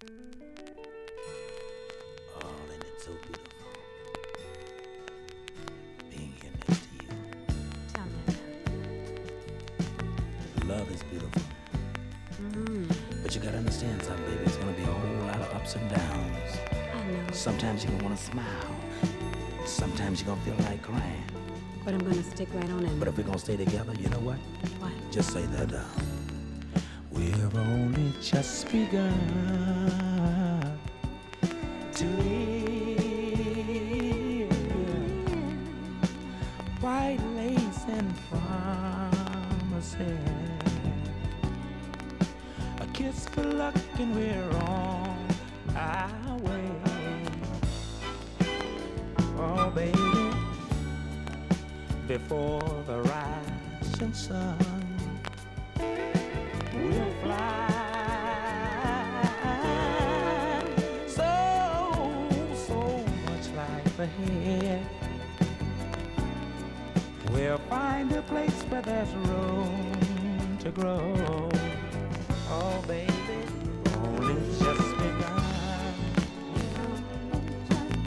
Oh, ain't it so beautiful being here next to you? Tell me about it. Love is beautiful. Mm-hmm. But you gotta understand something, baby. It's gonna be a whole lot of ups and downs. I know. Sometimes you're gonna wanna smile. Sometimes you're gonna feel like crying. But I'm gonna stick right on in. But if we're gonna stay together, you know what? What? Just say that we've only just begun to live. White lace and promises, a kiss for luck, and we're on our way. Oh, baby, before the rising sun, we'll fly so much life ahead. We'll find a place where there's room to grow. Oh, baby.